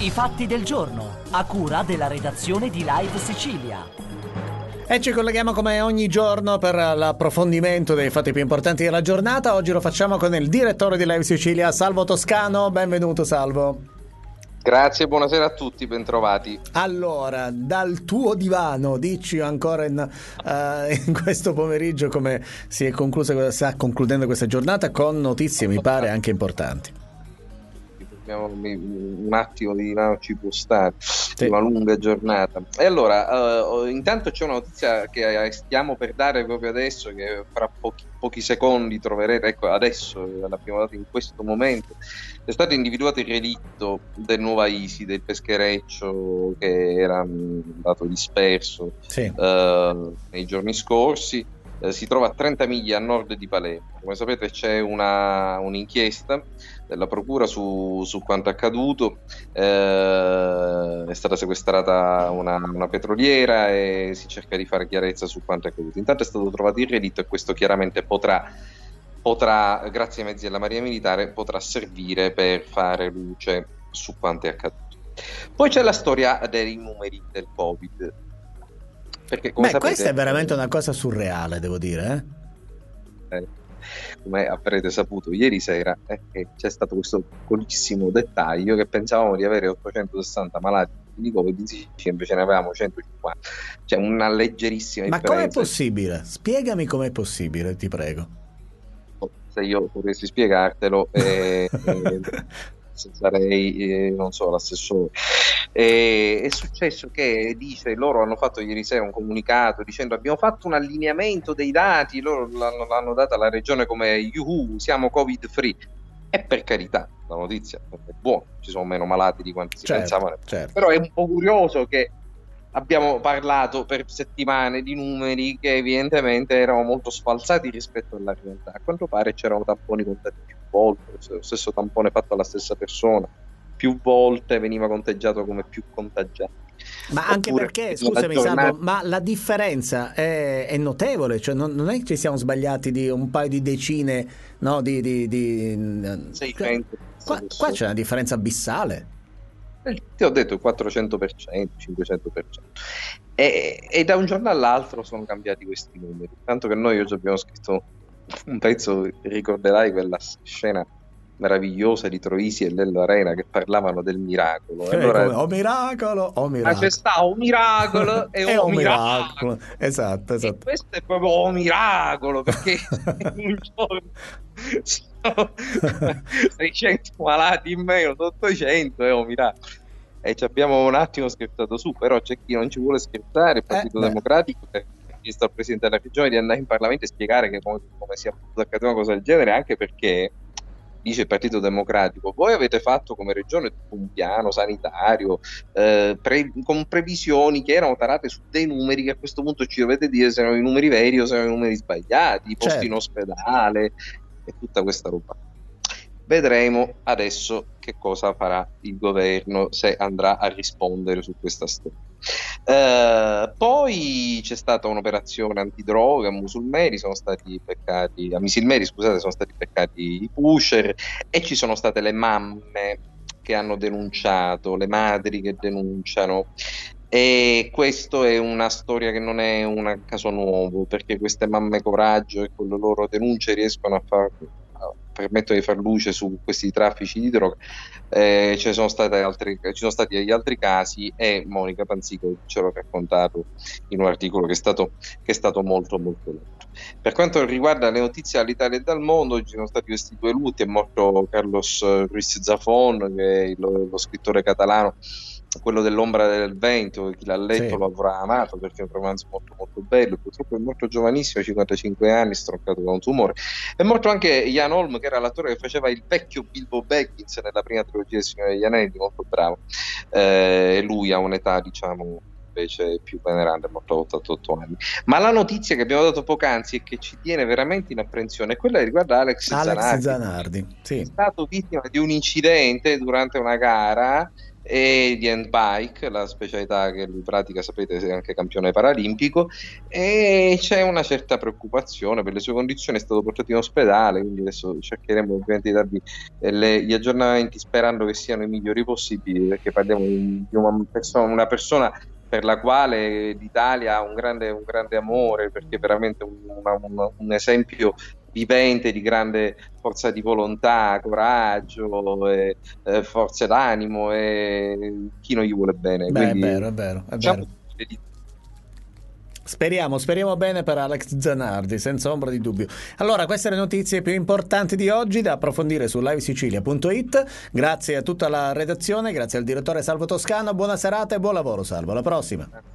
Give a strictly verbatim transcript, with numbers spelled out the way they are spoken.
I fatti del giorno, a cura della redazione di Live Sicilia. E ci colleghiamo come ogni giorno per l'approfondimento dei fatti più importanti della giornata. Oggi lo facciamo con il direttore di Live Sicilia, Salvo Toscano. Benvenuto, Salvo. Grazie, buonasera a tutti, bentrovati. Allora, dal tuo divano, dici ancora in, uh, in questo pomeriggio come si è conclusa, sta concludendo questa giornata con notizie, mi pare, anche importanti. Un attimo di no, ci può stare, sì. Una lunga giornata. E allora, uh, intanto c'è una notizia che stiamo per dare proprio adesso, che fra pochi, pochi secondi troverete. Ecco, adesso l'abbiamo dato in questo momento. È stato individuato il relitto del Nuova Isi, del peschereccio che era andato disperso sì. uh, nei giorni scorsi. Uh, si trova a trenta miglia a nord di Palermo. Come sapete c'è una, un'inchiesta della procura su, su quanto accaduto. Eh, è stata sequestrata una, una petroliera e si cerca di fare chiarezza su quanto accaduto. Intanto è stato trovato il relitto e questo chiaramente potrà, potrà, grazie ai mezzi della Marina Militare, potrà servire per fare luce su quanto è accaduto. Poi c'è la storia dei numeri del Covid. Perché, come Beh, sapete, questa è veramente una cosa surreale, devo dire, eh? Eh, come avrete saputo ieri sera eh, eh, c'è stato questo piccolissimo dettaglio che pensavamo di avere ottocentosessanta malati di Covid, in Sicilia invece ne avevamo centocinquanta, cioè una leggerissima ma differenza. com'è possibile? Spiegami com'è possibile, ti prego. Se io potessi spiegartelo eh, eh, sarei eh, non so l'assessore. E è successo che dice loro hanno fatto ieri sera un comunicato dicendo abbiamo fatto un allineamento dei dati, loro l'hanno, l'hanno data alla regione come yuhu, siamo covid free, e per carità la notizia è buona, ci sono meno malati di quanti si certo, pensavano, certo. Però è un po' curioso che abbiamo parlato per settimane di numeri che evidentemente erano molto sfalsati rispetto alla realtà. A quanto pare c'erano tamponi contatti più volte, lo stesso tampone fatto alla stessa persona più volte veniva conteggiato come più contagiato. Ma anche Oppure, perché, scusami giornata... Salvo, ma la differenza è, è notevole, cioè non, non è che ci siamo sbagliati di un paio di decine, no, di... di, di... seicento. Qua, qua c'è una differenza abissale. Eh, ti ho detto quattrocento per cento, cinquecento per cento. E, e da un giorno all'altro sono cambiati questi numeri. Tanto che noi oggi abbiamo scritto un pezzo, ricorderai quella scena meravigliosa di Troisi e Lello Arena che parlavano del miracolo. Eh, allora, come, oh miracolo, oh miracolo. Ma c'è sta un miracolo e, e oh miracolo. miracolo. Esatto, esatto. E questo è proprio oh miracolo, perché un giorno sono seicento malati in meno, ottocento, è un miracolo. E ci abbiamo un attimo scherzato su, però c'è chi non ci vuole scherzare, il Partito eh, Democratico, che ha chiesto al Presidente della Regione di andare in Parlamento e spiegare che come, come sia potuta accadere una cosa del genere, anche perché dice il Partito Democratico, voi avete fatto come regione un piano sanitario eh, pre- con previsioni che erano tarate su dei numeri che a questo punto ci dovete dire se erano i numeri veri o se erano i numeri sbagliati, i posti certo. in ospedale e tutta questa roba. Vedremo adesso che cosa farà il governo, se andrà a rispondere su questa storia. Eh, poi c'è stata un'operazione antidroga a Musulmeri, sono stati beccati, a Misilmeri scusate, sono stati beccati i pusher e ci sono state le mamme che hanno denunciato, le madri che denunciano. E questo è una storia che non è un caso nuovo, perché queste mamme coraggio e con le loro denunce riescono a far permettono di far luce su questi traffici di droga. Eh, ci sono state altri, ci sono stati degli altri casi e Monica Panzico ce l'ha raccontato in un articolo che è stato, che è stato molto molto letto. Per quanto riguarda le notizie dall'Italia e dal mondo, ci sono stati questi due lutti. È morto Carlos Ruiz Zafón, che è lo, lo scrittore catalano, quello dell'Ombra del vento, chi l'ha letto sì. lo avrà amato perché è un romanzo molto molto bello. Purtroppo è morto giovanissimo, cinquantacinque anni, stroncato da un tumore. È morto anche Jan Holm, che era l'attore che faceva il vecchio Bilbo Baggins nella prima trilogia del Signore degli Anelli, molto bravo. Eh, lui ha un'età, diciamo, invece più veneranda, è morto a ottantotto anni. Ma la notizia che abbiamo dato poc'anzi e che ci tiene veramente in apprensione è quella che riguarda Alex, Alex Zanardi, Zanardi sì. È stato vittima di un incidente durante una gara e di handbike, la specialità che lui pratica, sapete, è anche campione paralimpico, e c'è una certa preoccupazione per le sue condizioni, è stato portato in ospedale, quindi adesso cercheremo ovviamente di darvi eh, le- gli aggiornamenti sperando che siano i migliori possibili, perché parliamo di di una persona, una persona per la quale l'Italia ha un grande, un grande amore, perché è veramente un, una- un- un esempio vivente di grande forza di volontà, coraggio, e, eh, forza d'animo, e chi non gli vuole bene. Beh, è Quindi vero, è vero, è diciamo vero. Speriamo, speriamo bene per Alex Zanardi, senza ombra di dubbio. Allora, queste le notizie più importanti di oggi da approfondire su live sicilia punto it. Grazie a tutta la redazione, grazie al direttore Salvo Toscano, buona serata e buon lavoro Salvo, alla prossima.